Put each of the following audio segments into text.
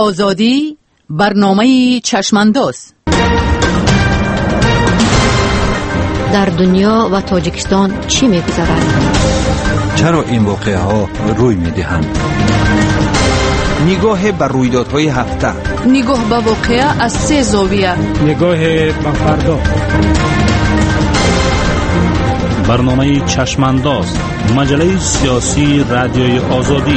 آزادی، برنامه چشمانداز. در دنیا و تاجیکستان چی می‌گذرد؟ چرا این واقعه ها روی می‌دهند؟ نگاه بر رویدادهای هفته، نگاه به واقعه از 3 زاویه، نگاه به فردا. برنامه چشمانداز، مجله سیاسی رادیوی آزادی.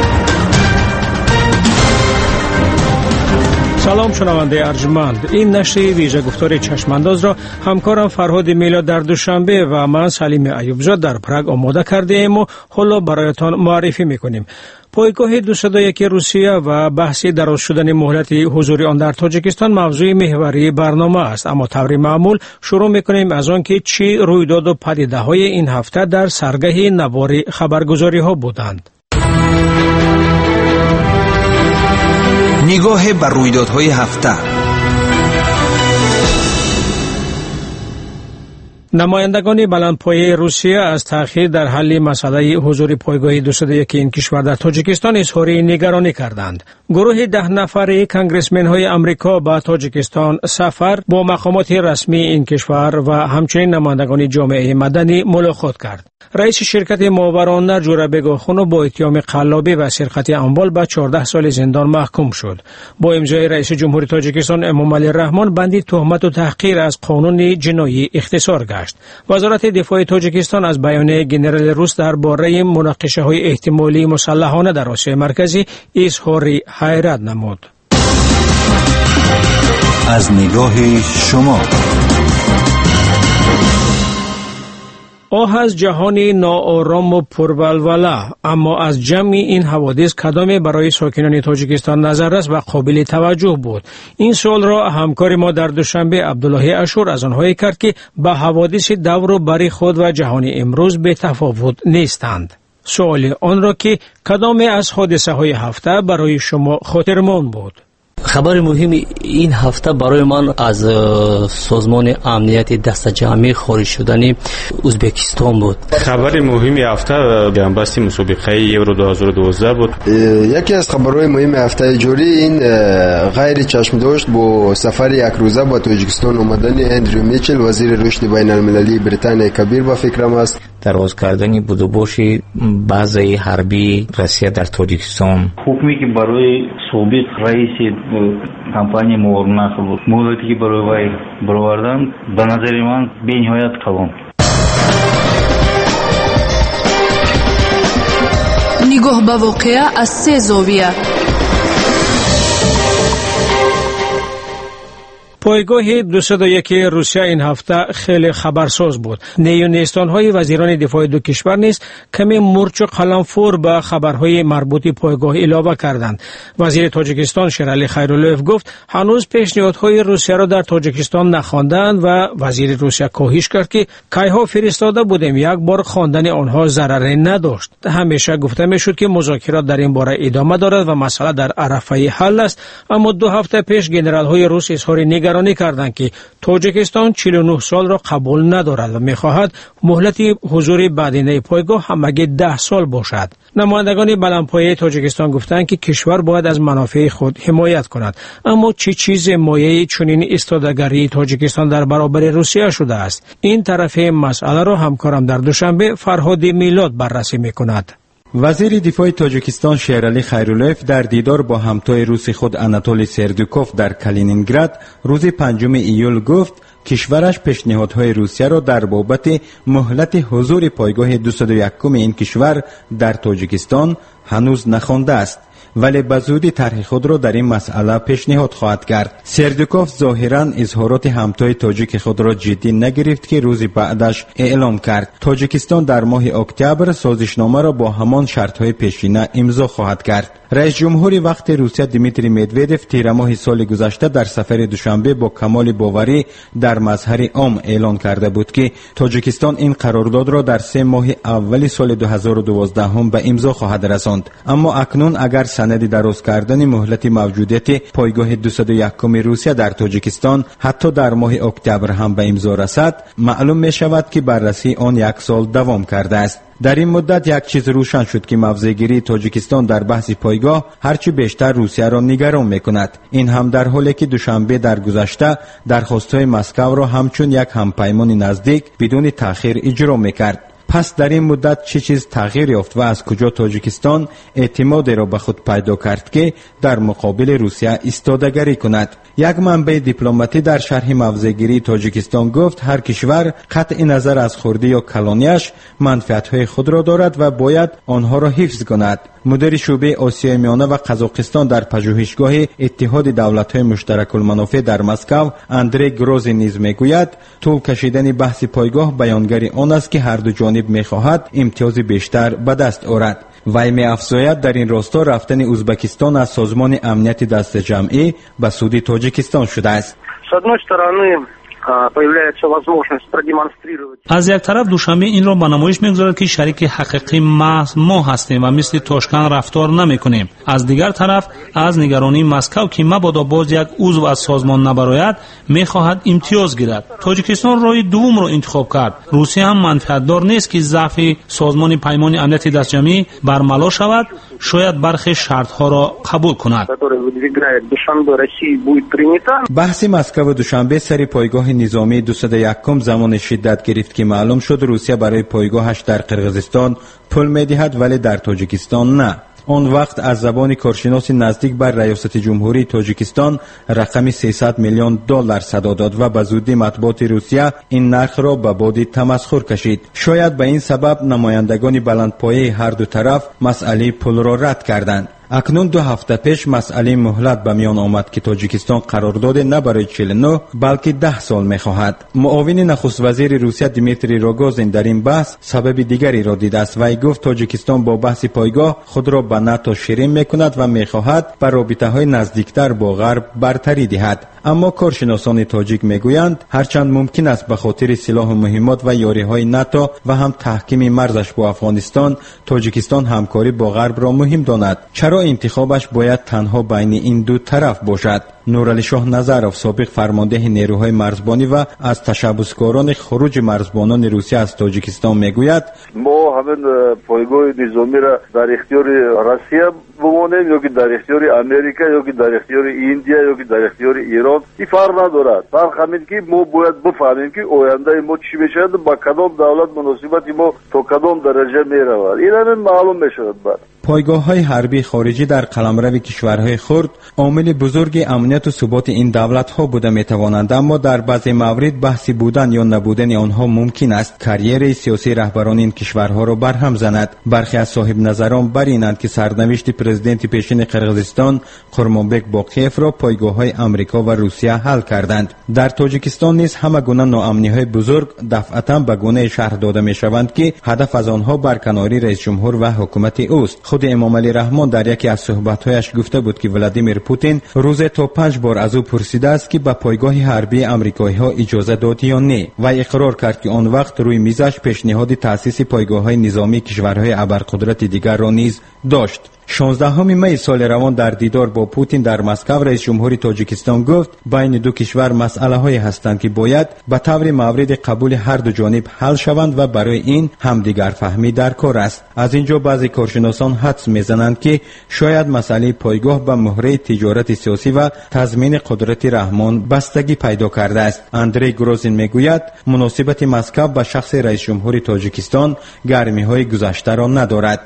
سلام شنونده ارجمند، این نشر ویژه گفتار چشمانداز را همکارم فرهاد میلاد در دوشنبه و من سلیم ایوبزاده در پراگ آماده کرده ایم و حالا برایتان معرفی میکنیم. پایگاه 201 روسیه و بحث دراز شدن مهلت حضور آن در تاجیکستان موضوع محوری برنامه است، اما طور معمول شروع میکنیم از آن که چی رویداد و پدیده های این هفته در سرگه نوار خبرگزاری ها بودند. نگاه بر رویدادهای هفته. نمایندگان بلندپایه روسیه از تأخیر در حل مسئله حضور پایگاه 201 این کشور در تاجیکستان اظهار نگرانی کردند. گروه 10 نفره کانگرسمن های آمریکا به تاجیکستان سفر با مقامات رسمی این کشور و همچنین نمایندگان جامعه مدنی ملاقات کرد. رئیس شرکت ماورانه جورابک آخونو با اتهام قلابی و سرقت اموال به 14 سال زندان محکوم شد. با امضای رئیس جمهوری تاجیکستان امامعلی رحمان بندی تهمت و تحقیر از قانون جنایی اختصار گشت. وزارت دفاع تاجیکستان از بیانیه ژنرال روس درباره مناقشه‌های احتمالی مسلحانه در آسیا مرکزی اظهار حیرت نمود. از نگاه شما آه از جهانی ناآرام و پرولوله، اما از جمع این حوادث کدام برای ساکنان تاجیکستان نظررس و قابل توجه بود؟ این سوال را همکار ما در دوشنبه عبدالله اشور از آنهایی کرد که به حوادث دور و بر خود و جهانی امروز به تفاوت نیستند. سوال آن را که کدام از حادثه های هفته برای شما خاطرمان بود؟ خبر مهم این هفته برای من از سازمان امنیت دست جمعی خارج شدن ازبکستان بود. خبر مهم هفته جنبسته مسابقه یورو 2012 بود. یکی از خبرهای مهم هفته جاری این غیر چشم داشت با سفر یک روزه به تاجیکستان آمدن اندریو میچل وزیر رشد بین المللی بریتانیا کبیر به فکرم است. دراز کردن بودوباش بازی حربی روسیه در تاجیکستان. حکمی که برای سابق رئیس کمپانی مورنخ بود، مهلتی که برای وی برآوردن به نظر من بی‌نهایت کلان. نگاه به واقعه از 3 زاویه. پایگاه 201 روسیه این هفته خیلی خبرساز بود. نیونیستان‌های وزیران دفاع دو کشور نیز کمی مرچ و قلمفور به خبرهای مربوط پایگاه اضافه کردند. وزیر تاجیکستان شیرعلی خیراللویف گفت هنوز پیشنهادهای روسیه را در تاجیکستان نخواندند و وزیر روسیه کاهش کرد که کیها فرستاده بودیم، یک بار خواندن آنها ضرری نداشت. همیشه گفته میشد که مذاکرات در این باره ادامه دارد و مسئله در عرفه حل است، اما 2 هفته پیش ژنرال‌های روس اظهار نگرانی کردند که تاجیکستان 49 سال را قبول ندارد و می‌خواهد مهلت حضور بعدینه پایگاه همگی 10 سال باشد. نمایندگان بلندپایه تاجیکستان گفتند که کشور باید از منافع خود حمایت کند، اما چه چیز مایه چنین ایستادگی تاجیکستان در برابر روسیه شده است؟ این طرف مسئله را همکارم در دوشنبه فرهاد میلاد بررسی می‌کند. وزیر دفاع تاجیکستان شیرعلی خیراللویف در دیدار با همتای روسی خود آناتولی سردوکوف در کالینینگراد روز 5 ایول گفت کشورش پیشنهادهای روسیه را در بابت مهلت حضور پایگاه 201 این کشور در تاجیکستان هنوز نخوانده است، ولی به زودی طرح خود را در این مسئله پیشنهاد خواهد کرد. سردوکوف ظاهراً اظهارات همتای تاجیک خود را جدی نگرفت که روزی بعدش اعلام کرد تاجیکستان در ماه اکتبر سازشنامه را با همان شرطهای پیشینه امضا خواهد کرد. رئیس جمهور وقت روسیه دیمیتری مدودف تیر ماه سال گذشته در سفر دوشنبه با کمال باوری در مظهر عام اعلان کرده بود که تاجیکستان این قرارداد را در 3 ماه اول سال 2012 به امضا خواهد رساند. اما اکنون اگر سند دراز کردن مهلت موجودیت پایگاه 201 روسیه در تاجیکستان حتی در ماه اکتبر هم به امضا رسد، معلوم می شود که بررسی آن 1 سال دوام کرده است. در این مدت یک چیز روشن شد که موضع‌گیری تاجیکستان در بحث پایگاه هرچی بیشتر روسیه را نگران می‌کند. این هم در حالی که دوشنبه در گذشته درخواست‌های مسکو را همچون یک همپیمان نزدیک بدون تأخیر اجرا می‌کرد. پس در این مدت چه چیز تغییر یافت و از کجا تاجیکستان اعتمادی را به خود پیدا کرد که در مقابل روسیه ایستادگی کند؟ یک منبع دیپلماتی در شرح موضع‌گیری تاجیکستان گفت هر کشور قطع نظر از خردی یا کلانیش منفعت‌های خود را دارد و باید آنها را حفظ کند. مدیر شعبه آسیای میانه و قزاقستان در پژوهشگاه اتحاد دولت‌های مشترک المنافع در مسکو اندری گروزین نیز میگوید طول کشیدن بحث پایگاه بیانگر آن است که هر دو جانب می‌خواهد امتیاز بیشتر به دست آورد. وی می‌افزاید در این راستا رفتن ازبکستان از سازمان امنیت دست جمعی به سود تاجیکستان شده است. از یک طرف دوشنبه این را به نمایش می‌گذارد که شریک حقیقی محض ما هستیم و مثل تاشکند رفتار نمی‌کنیم. از دیگر طرف از نگرانی مسکو که مبادا باز یک عضو از سازمان نبراید می‌خواهد امتیاز گیرد. تاجیکستان راه دوم را انتخاب کرد. روسیه هم منفعتدار نیست که ضعف سازمان پیمان امنیت دستجمعی برملا شود، شاید برخی شرط‌ها را قبول کند. بحث مسکو دوشنبه سر پایگاه نظامی 201 زمان شدت گرفت که معلوم شد روسیه برای پایگاهش در قرقیزستان پول می‌دهد ولی در تاجیکستان نه. آن وقت از زبان کارشناس نزدیک بر ریاست جمهوری تاجیکستان رقم 300 میلیون دلار صدا داد و به زودی مطبوعات روسیه این نرخ را به باد تمسخر کشید. شاید به این سبب نمایندگان بلندپایه هر دو طرف مسئله پول را رد کردند. اکنون 2 هفته پیش مسئله مهلت به میان آمد که تاجیکستان قرارداد نه برای 49 بلکه 10 سال می‌خواهد. معاون نخست وزیر روسیه دیمیتری روگوزین در این بحث سبب دیگری را دیده است. وی گفت تاجیکستان با بحث پایگاه خود را به ناتو شیرین می‌کند و می‌خواهد بر رابطه‌های نزدیکتر با غرب برتری دهد. اما کارشناسان تاجیک میگویند هرچند ممکن است به خاطر سلاح و مهمات و یاری‌های ناتو و هم تحکیم مرزش با افغانستان تاجیکستان همکاری با غرب را مهم داند، چرا انتخابش باید تنها بین این دو طرف باشد؟ نورعلی شاه نظرов سابق فرمانده نیروهای مرزبانی و از تشبسکاران خروج مرزبانان روسیه از تاجیکستان میگوید ما همین پایگاه نظامی را در اختیار روسیه بمانیم یا که در اختیار امریکا یا که در اختیار ایندیا یا که در اختیار ایران این فرق ندارد. فرق همین که ما باید بفهمیم که آینده ما چی میشود، با کدام دولت مناسبت ما تا کدام درجه میرود. این همین معلوم میشود. بعد پایگاه‌های حربی خارجی در قلمرو کشورهای خرد عامل بزرگ امنیت و ثبات این دولت‌ها بوده می‌توانند، اما در بعضی موارد بحث بودن یا نبودن آنها ممکن است کریر سیاسی رهبران این کشورها را برهم زند. برخی از صاحب نظران بر اینند که سرنوشت پرزیدنت پیشین قرقیزستان قرمانبک باقیف را پایگاه‌های آمریکا و روسیه حل کردند. در تاجیکستان نیز همه گونه ناامنی‌های بزرگ دفعتاً به گونه شرح داده می‌شوند که هدف از آنها برکناری رئیس جمهور و حکومت اوست. خود امام علی رحمان در یکی از صحبت‌هایش گفته بود که ولادیمیر پوتین روز تا 5 بار از او پرسیده است که به پایگاه حربی آمریکایی‌ها اجازه داد یا نه و اقرار کرد که آن وقت روی میزش پیشنهاد تأسیس پایگاه‌های نظامی کشورهای ابرقدرت دیگر را نیز داشت. 16 می سال روان در دیدار با پوتین در مسکو رئیس جمهوری تاجیکستان گفت بین دو کشور مسئله‌هایی هستند که باید به طور مورد قبول هر دو جانب حل شوند و برای این همدیگر فهمی در کار است. از اینجا بعضی کارشناسان حدس میزنند که شاید مسئله پایگاه به مهره تجارت سیاسی و تضمین قدرت رحمان بستگی پیدا کرده است. اندری گروزین میگوید مناسبت مسکو با شخص رئیس جمهوری تاجیکستان گرمی‌های گذشته را ندارد.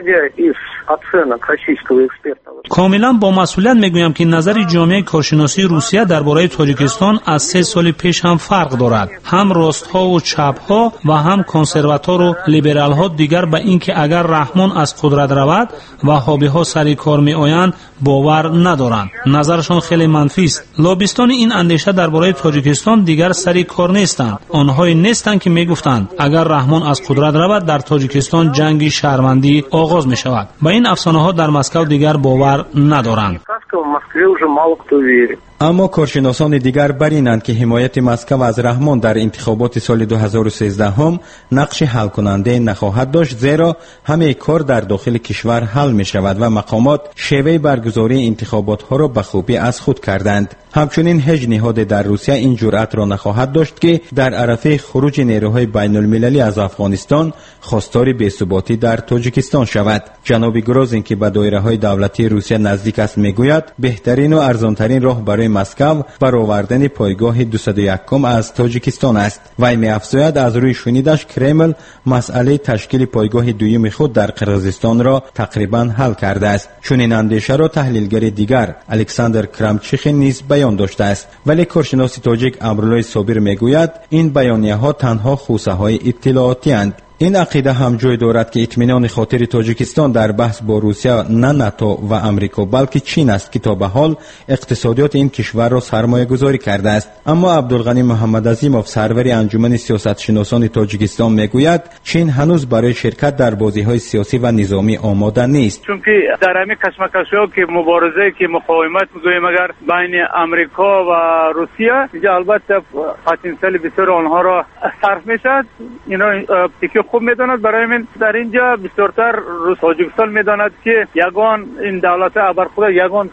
کاملا با مسئولیت میگویم که نظر جامعه کارشناسی روسیه درباره تاجیکستان از 3 سال پیش هم فرق دارد. هم راست‌ها و چپ‌ها و هم کنسرواتور و لیبرال‌ها دیگر به اینکه اگر رحمان از قدرت رود وهابی‌ها سر کار می‌آیند باور ندارند. نظرشان خیلی منفی است. لابیستان این اندیشه درباره تاجیکستان دیگر سر کار نیستند. آنهایی نیستند که میگفتند اگر رحمان از قدرت رود در تاجیکستان جنگ شهروندی آغاز می‌شود. با این افسانه‌ها در مسکو دیگر باور ندارند. اما کارشناسان دیگر بر اینند که حمایت مسکو از رحمان در انتخابات سال 2013 هم نقش حل کننده نخواهد داشت، زیرا همه کار در داخل کشور حل می شود و مقامات شیوه برگزاری انتخابات ها را به خوبی از خود کردند. همچنین هیچ نهاد در روسیه این جرأت را نخواهد داشت که در عرصه خروج نیروهای بین المللی از افغانستان خواستار بی‌ثباتی در تاجیکستان شود. جناب گروزین که به دایره های دولتی روسیه نزدیک است میگوید بهترین و ارزانترین راه برای مسکو برآوردن پایگاه 201 از تاجیکستان است. وی می‌افزاید از روی شنیدش کرمل مسئله تشکیل پایگاه دوم خود در قرقیزستان را تقریبا حل کرده است. چنین اندیشه را تحلیلگر دیگر الکساندر کرامچیخ نیز بیان داشته است، ولی کارشناس تاجیک امرالله صابر میگوید این بیانیه‌ها تنها خوسه‌های اطلاعاتی اند. این عقیده هم جای دارد که اطمینان خاطر تاجیکستان در بحث با روسیه نه ناتو و امریکا بلکه چین است که تا به حال اقتصادیات این کشور را سرمایه گذاری کرده است. اما عبدالغنی محمد عظیموف سرور انجمن سیاستشناسان تاجیکستان میگوید چین هنوز برای شرکت در بازی‌های سیاسی و نظامی آماده نیست، چون که در همین کشمکش‌ها که مبارزه که مقاومت می‌گوییم اگر بین امریکا و روسیه اینجا البته پتانسیل بسیار آنها را صرف می‌شود. اینا خوب میداند، برای من در اینجا بسیارتر تاجیکستان میداند که یگان این دولت ابر خود یگان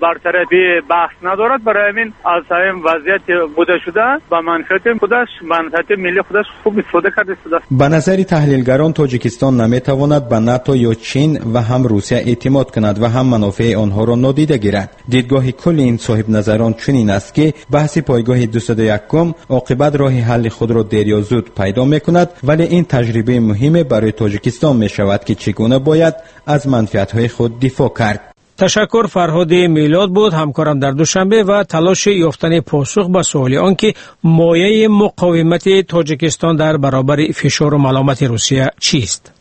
برطرفی بحث ندارد. برای من از این وضعیت بوده شده و منفعت خودش منفعت ملی خودش خوب استفاده کرده شده. به نظر تحلیلگران تاجیکستان نمیتواند به ناتو یا چین و هم روسیه اعتماد کند و هم منافع آنها را نادیده گیرد. دیدگاه کل این صاحب نظران چنین است که بحث پایگاه 201 عاقبت راه حل خود را دیر یا زود پیدا میکند، ولی این تجربه مهم برای تاجیکستان می شود که چگونه باید از منفعت‌های خود دفاع کرد. تشکر. فرهاد میلاد بود همکارم در دوشنبه و تلاش یافتن پاسخ به سوال آنکه مایه مقاومت تاجیکستان در برابر فشار و ملامت روسیه چیست.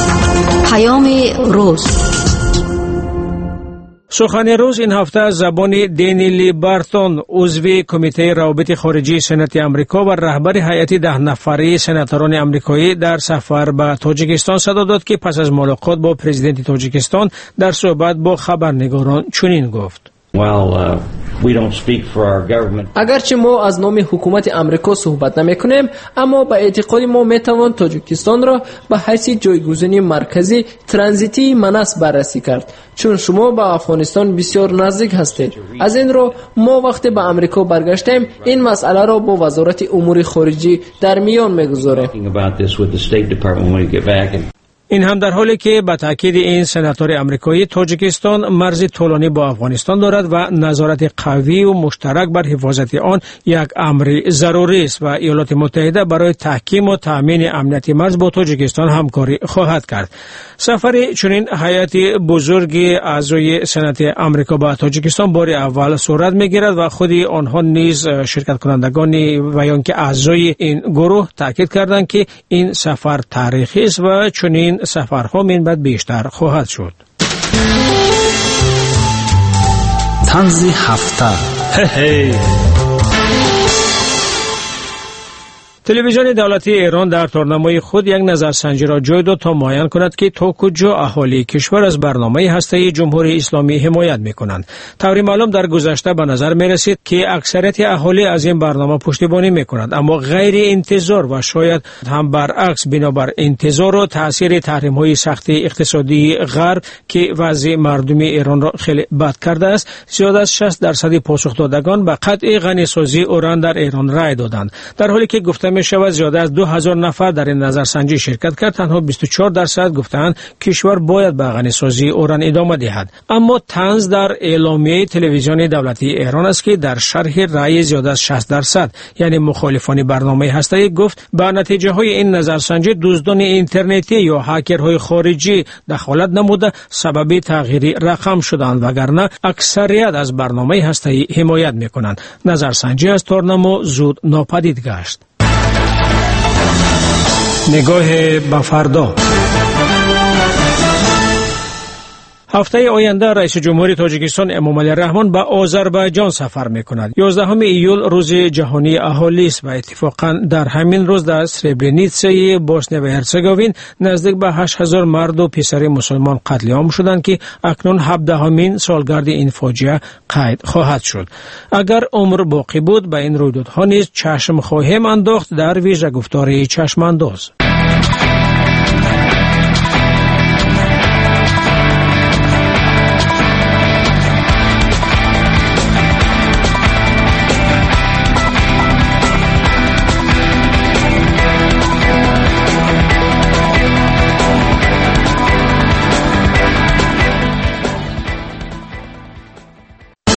پیام روز. سخن روز این هفته از زبان دنیلی بارتون، عضو کمیته روابط خارجی سنت آمریکا و رهبر هیئت 10 نفره سناتوران آمریکایی در سفر به تاجیکستان صدا داد که پس از ملاقات با پرزیدنت تاجیکستان در صحبت با خبرنگاران چنین گفت: اگرچه ما از نام حکومت امریکا صحبت نمی کنیم، اما به اعتقاد ما می توان تاجیکستان را به حیث جایگزینی مرکزی ترانزیتی منس بررسی کرد، چون شما به افغانستان بسیار نزدیک هستید. از این رو ما وقتی به امریکا برگشتیم این مسئله را با وزارت امور خارجه در میان میگذاریم. این هم در حالی که به تاکید این سناتور آمریکایی تاجیکستان مرز طولانی با افغانستان دارد و نظارت قوی و مشترک بر حفاظت آن یک امر ضروری است و ایالات متحده برای تحکیم و تامین امنیت مرز با تاجیکستان همکاری خواهد کرد. سفر چنین هیئت بزرگ اعضای سنات آمریکا به تاجیکستان بار اول صورت میگیرد و خود آنها نیز شرکت کنندگان و یا که اعضای این گروه تاکید کردند که این سفر تاریخی است و چنین سفرها من بعد بیشتر خواهد شد. طنز هفته. تلویزیون دولتی ایران در تارنمای خود یک نظرسنجی را جای داد تا معین کند که تا کجا اهالی کشور از برنامه هسته‌ای جمهوری اسلامی حمایت می‌کنند. طوری معلوم در گذشته به نظر می‌رسید که اکثریت اهالی از این برنامه پشتیبانی می‌کنند، اما غیر انتظار و شاید هم برعکس بنابر انتظار و تأثیر تحریم‌های سخت اقتصادی غرب که وضع مردمی ایران را خیلی بد کرده است، زیاد از 60% پاسخ دادگان به قطع غنیسازی اوران در ایران رأی دادند، در حالی که گفته می شود زیاده از 2000 نفر در این نظرسنجی شرکت کرد. تنها 24% گفتند کشور باید به غنیسازی اوران ادامه دهد. اما طنز در اعلامیه تلویزیون دولتی ایران است که در شرح رأی زیاده از 60% یعنی مخالفان برنامه هسته‌ای گفت با نتیجه های این نظرسنجی دزدان اینترنتی یا هکرهای خارجی دخالت نموده سبب تغییر رقم شدند، وگرنه اکثریت از برنامه هسته‌ای حمایت می‌کنند. نظرسنجی از تارنما زود ناپدید گشت. نگاه به فردا. هفته آینده رئیس جمهور تاجیکستان امامعلی رحمان به آذربایجان سفر میکند. 11 ایول روز جهانی اهالی است و اتفاقا در همین روز در سربرنیتسای بوسنی و هرزگوین نزدیک به 8000 مرد و پسر مسلمان قتل عام شدند که اکنون 17مین سالگرد این فاجعه قید خواهد شد. اگر عمر باقی بود به این رویدادها نیز چشم خواهیم انداخت در ویژه گفتار چشم انداز.